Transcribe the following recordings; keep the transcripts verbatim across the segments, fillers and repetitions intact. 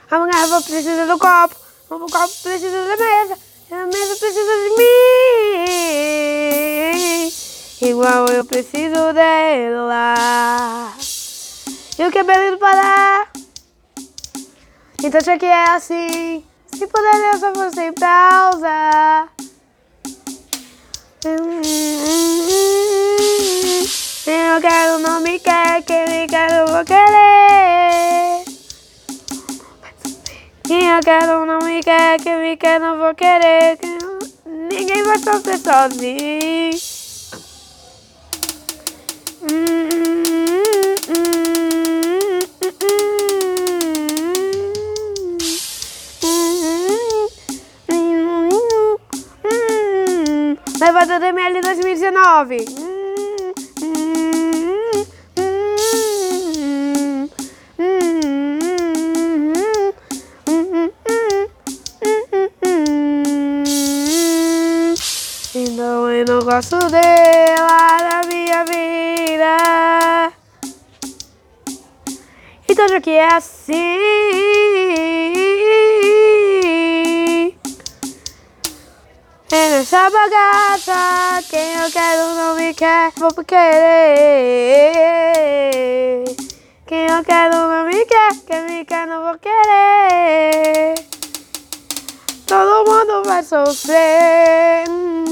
A garrafa precisa do copo, o copo precisa da mesa, a mesa precisa de mim, igual eu preciso dela. E o que é beleza para? Então já que é assim, se puder ler só você em pausa. Eu quero, não me quer, quem me quer, eu vou querer. Quem eu quero, não me quer, quem me quer, não vou querer. Ninguém vai sofrer sozinho. Levanta D M L dois mil e dezenove. Então eu não gosto dela na minha vida. Então já que é assim, é nessa bagaça, quem eu quero não me quer, vou querer. Quem eu quero não me quer, quem me quer não vou querer. Todo mundo vai sofrer.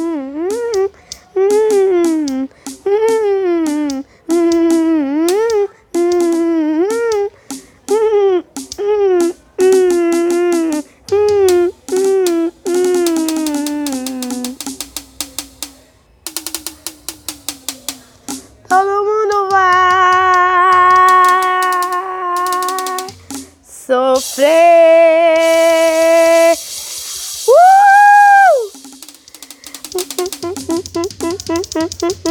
Todo mundo vai sofrer. Uh!